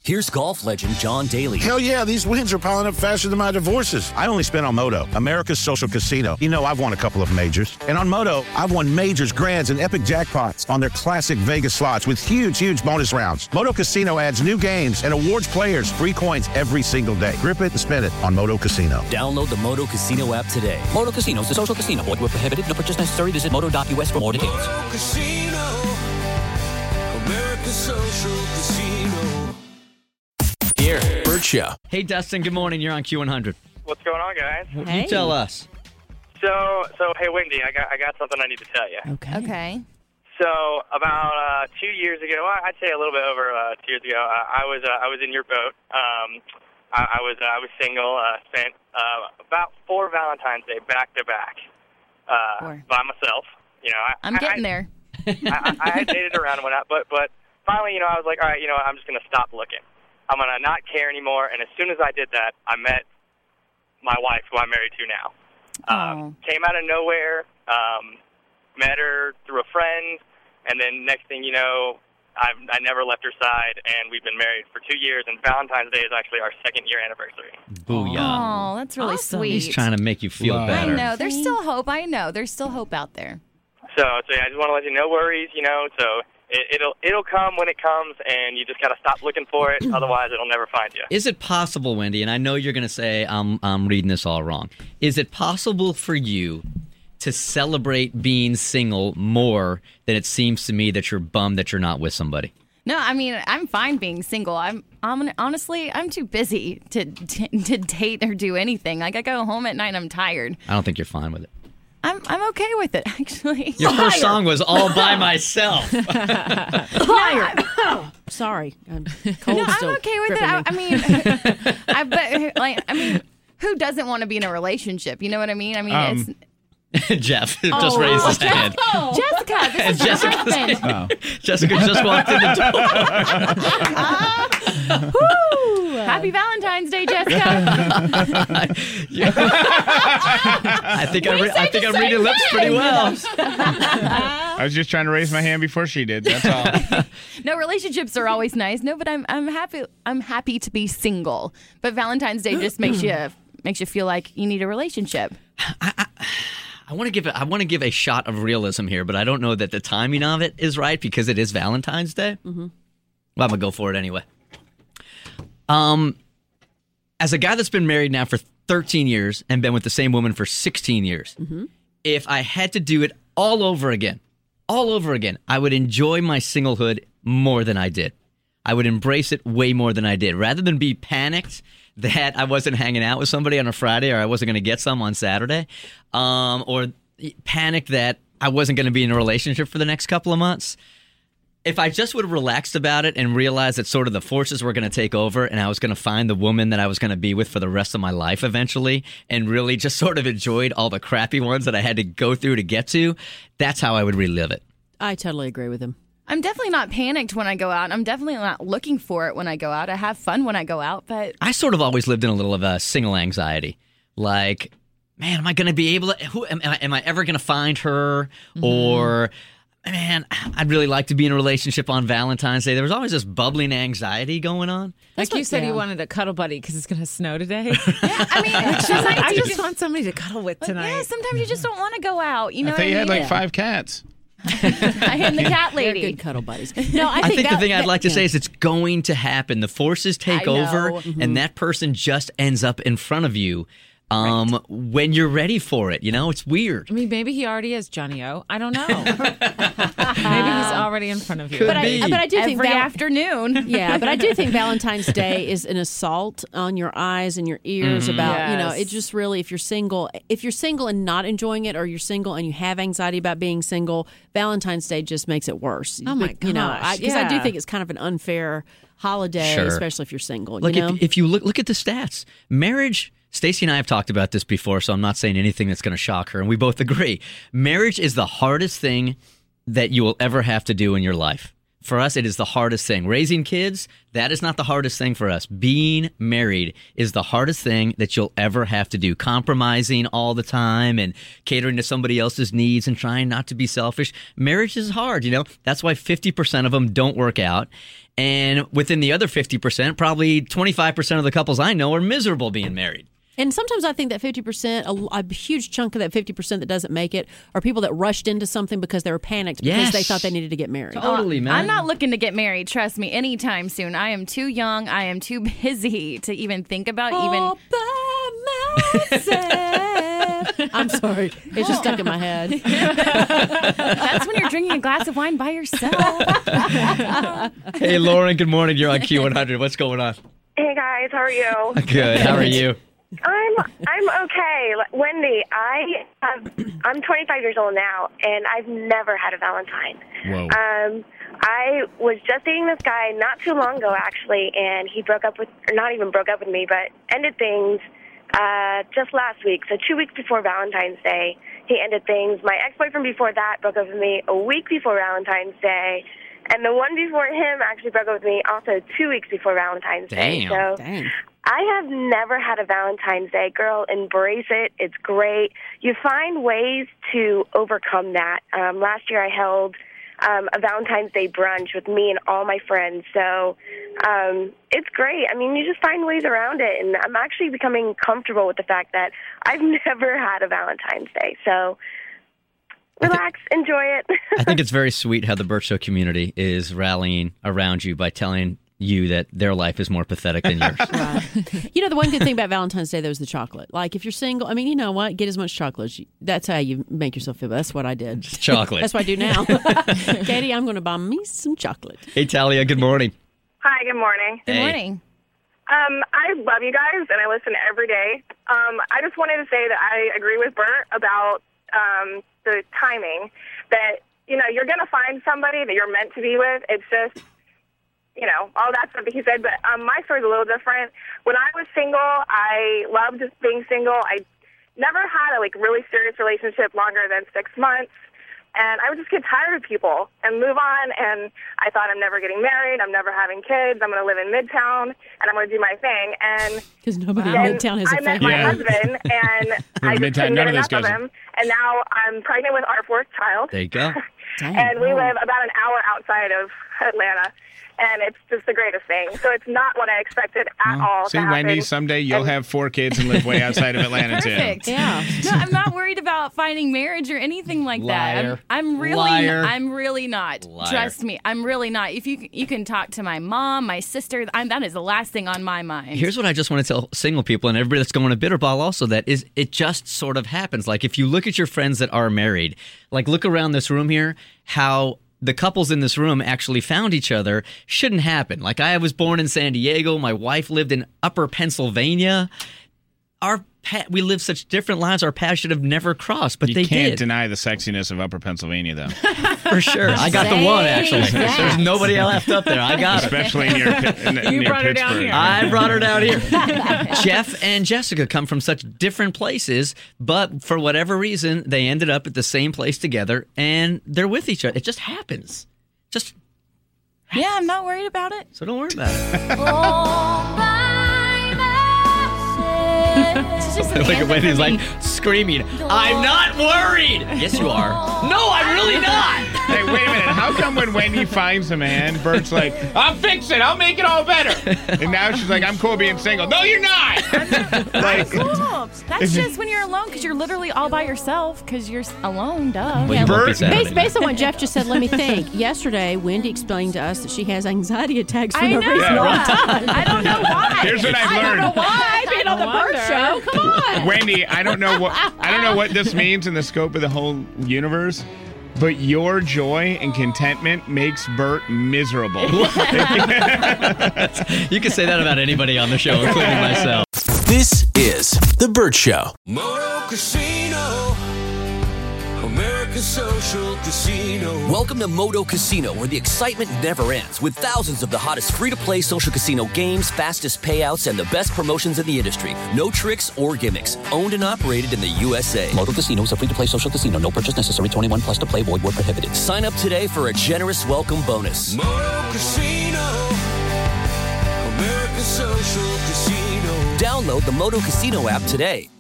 Here's golf legend John Daly. Hell yeah, these wins are piling up faster than my divorces. I only spent on Moto, America's social casino. You know, I've won a couple of majors. And on Moto, I've won majors, grands, and epic jackpots on their classic Vegas slots with huge bonus rounds. Moto Casino adds new games and awards players free coins every single day. Grip it and spin it on Moto Casino. Download the Moto Casino app today. Moto Casino is a social casino. Void where prohibited. No purchase necessary. Visit moto.us for more details. Moto Casino, America's social casino. Here, Bert Show. Hey, Dustin, good morning. You're on Q100. What's going on, guys? You tell us. So hey, Wendy, I got something I need to tell you. Okay. So about 2 years ago, I'd say a little bit over 2 years ago, I was in your boat. I was single. Spent about 4 Valentine's Day back to back by myself. You know, I'm getting there. I had dated around and whatnot, but finally, you know, I was like, all right, you know, I'm just gonna stop looking. I'm going to not care anymore. And as soon as I did that, I met my wife, who I'm married to now. Came out of nowhere, met her through a friend, and then next thing you know, I never left her side, and we've been married for 2 years, and Valentine's Day is actually our 2nd-year anniversary. Booyah. Oh, that's really sweet. He's trying to make you feel better. I know. There's still hope. I know. There's still hope out there. So yeah, I just want to let you know, no worries, you know, so it'll come when it comes, and you just got to stop looking for it. Otherwise, it'll never find you. Is it possible, Wendy, and I know you're going to say I'm reading this all wrong, is it possible for you to celebrate being single more than it seems to me that you're bummed that you're not with somebody? No, I mean, I'm fine being single. Honestly, I'm too busy to date or do anything. Like, I go home at night and I'm tired. I don't think you're fine with it. I'm okay with it, actually. Your first song was All By Myself. Liar. Sorry. I'm okay with it. I mean, who doesn't want to be in a relationship? You know what I mean? I mean, it's... Jeff just raised his hand. Jessica, this is your husband. Jessica just walked in the door. Woo! Happy Valentine's Day, Jessica. I think I'm reading lips pretty well. I was just trying to raise my hand before she did. That's all. No, relationships are always nice. No, but I'm happy. I'm happy to be single. But Valentine's Day just makes you feel like you need a relationship. I want to give a shot of realism here, but I don't know that the timing of it is right because it is Valentine's Day. Mm-hmm. Well, I'm gonna go for it anyway. As a guy that's been married now for 13 years and been with the same woman for 16 years, if I had to do it all over again, I would enjoy my singlehood more than I did. I would embrace it way more than I did. Rather than be panicked that I wasn't hanging out with somebody on a Friday or I wasn't going to get some on Saturday, or panicked that I wasn't going to be in a relationship for the next couple of months. If I just would have relaxed about it and realized that sort of the forces were going to take over and I was going to find the woman that I was going to be with for the rest of my life eventually and really just sort of enjoyed all the crappy ones that I had to go through to get to, that's how I would relive it. I totally agree with him. I'm definitely not panicked when I go out. I'm definitely not looking for it when I go out. I have fun when I go out, but... I sort of always lived in a little of a single anxiety. Like, man, am I going to be able to... Am I ever going to find her? Mm-hmm. Or, man, I'd really like to be in a relationship on Valentine's Day. There was always this bubbling anxiety going on. Like you said, you wanted a cuddle buddy because it's going to snow today. Yeah, I mean... I just want somebody to cuddle with tonight. Yeah, sometimes you just don't want to go out. You know I thought you had like 5 cats. I am the cat lady. They're good cuddle buddies. No, I think the thing I'd like to say is it's going to happen. The forces take over, and that person just ends up in front of you when you're ready for it. You know, it's weird. I mean, maybe he already is Johnny O. I don't know. Maybe he's already in front of you. But I do think every afternoon. Yeah, but I do think Valentine's Day is an assault on your eyes and your ears about, you know, it just really, if you're single and not enjoying it, or you're single and you have anxiety about being single, Valentine's Day just makes it worse. Oh my gosh. You know, because I do think it's kind of an unfair holiday, especially if you're single. Look, you know? if you look at the stats, marriage. Stacey and I have talked about this before, so I'm not saying anything that's going to shock her, and we both agree. Marriage is the hardest thing that you will ever have to do in your life. For us, it is the hardest thing. Raising kids, that is not the hardest thing for us. Being married is the hardest thing that you'll ever have to do. Compromising all the time and catering to somebody else's needs and trying not to be selfish. Marriage is hard, you know. That's why 50% of them don't work out. And within the other 50%, probably 25% of the couples I know are miserable being married. And sometimes I think that 50%, a huge chunk of that 50% that doesn't make it, are people that rushed into something because they were panicked because they thought they needed to get married. Totally, man. I'm not looking to get married, trust me, anytime soon. I am too young. I am too busy to even think about All by myself. I'm sorry. It's just stuck in my head. That's when you're drinking a glass of wine by yourself. Hey, Lauren, good morning. You're on Q100. What's going on? Hey guys, how are you? Good. How are you? I'm okay. Wendy, I'm 25 years old now, and I've never had a Valentine. Whoa. I was just dating this guy not too long ago, actually, and he broke up with, or not even broke up with me, but ended things just last week. So 2 weeks before Valentine's Day, he ended things. My ex-boyfriend before that broke up with me a week before Valentine's Day. And the one before him actually broke up with me also 2 weeks before Valentine's Day. So I have never had a Valentine's Day. Girl, embrace it. It's great. You find ways to overcome that. Last year I held a Valentine's Day brunch with me and all my friends. So it's great. I mean, you just find ways around it. And I'm actually becoming comfortable with the fact that I've never had a Valentine's Day. So relax, enjoy it. I think it's very sweet how the Burt Show community is rallying around you by telling you that their life is more pathetic than yours. Right. You know, the one good thing about Valentine's Day, though, is the chocolate. Like, if you're single, I mean, you know what? Get as much chocolate. That's how you make yourself feel. That's what I did. Just chocolate. That's what I do now. Katie, I'm going to buy me some chocolate. Hey, Talia, good morning. Hi, good morning. Good morning. I love you guys, and I listen every day. I just wanted to say that I agree with Bert about the timing, that, you know, you're going to find somebody that you're meant to be with. It's just, you know, all that stuff that he said. But my story's a little different. When I was single, I loved being single. I never had a, really serious relationship longer than 6 months. And I would just get tired of people and move on. And I thought, I'm never getting married. I'm never having kids. I'm going to live in Midtown, and I'm going to do my thing. And because nobody in Midtown has a family. I met my husband, and I just couldn't get enough of him. And now I'm pregnant with our fourth child. There you go. And we live about an hour outside of Atlanta. And it's just the greatest thing. So it's not what I expected at all. See, Wendy, someday you'll have 4 kids and live way outside of Atlanta, Perfect. too. Yeah. No, I'm not worried about finding marriage or anything like that. I'm really not. Liar. Trust me, I'm really not. If you can talk to my mom, my sister, that is the last thing on my mind. Here's what I just want to tell single people and everybody that's going to Bitterball also, that is, it just sort of happens. Like, if you look at your friends that are married, like, look around this room here, how the couples in this room actually found each other shouldn't happen. Like, I was born in San Diego. My wife lived in Upper Pennsylvania. We live such different lives. Our paths should have never crossed, but they did. You can't deny the sexiness of Upper Pennsylvania, though. For sure. I got the one, actually. There's nobody left up there. I got it. Especially near Pittsburgh. I brought her down here. Jeff and Jessica come from such different places, but for whatever reason, they ended up at the same place together, and they're with each other. It just happens. Yeah, I'm not worried about it. So don't worry about it. Look at Wendy's like screaming, I'm not worried. Yes, you are. No, I'm really not. Hey, wait a minute. How come when Wendy finds a man, Bert's like, I'll fix it. I'll make it all better. And now she's like, I'm cool being single. No, you're not. I'm cool. That's just when you're alone, because you're literally all by yourself because you're alone, duh. Well, based on what Jeff just said, let me think. Yesterday, Wendy explained to us that she has anxiety attacks for no reason. I don't know why. Here's what I've learned. I don't know why. Being on the Burt Show. Come on. Wendy, I don't know what this means in the scope of the whole universe, but your joy and contentment makes Bert miserable. You can say that about anybody on the show, including myself. This is The Burt Show. Moto Casino, America's American Social Casino. Welcome to Moto Casino, where the excitement never ends, with thousands of the hottest free-to-play social casino games, fastest payouts, and the best promotions in the industry. No tricks or gimmicks. Owned and operated in the USA. Moto Casino is a free-to-play social casino. No purchase necessary. 21 plus to play. Void where prohibited. Sign up today for a generous welcome bonus. Moto Casino. American Social Casino. Download the Moto Casino app today.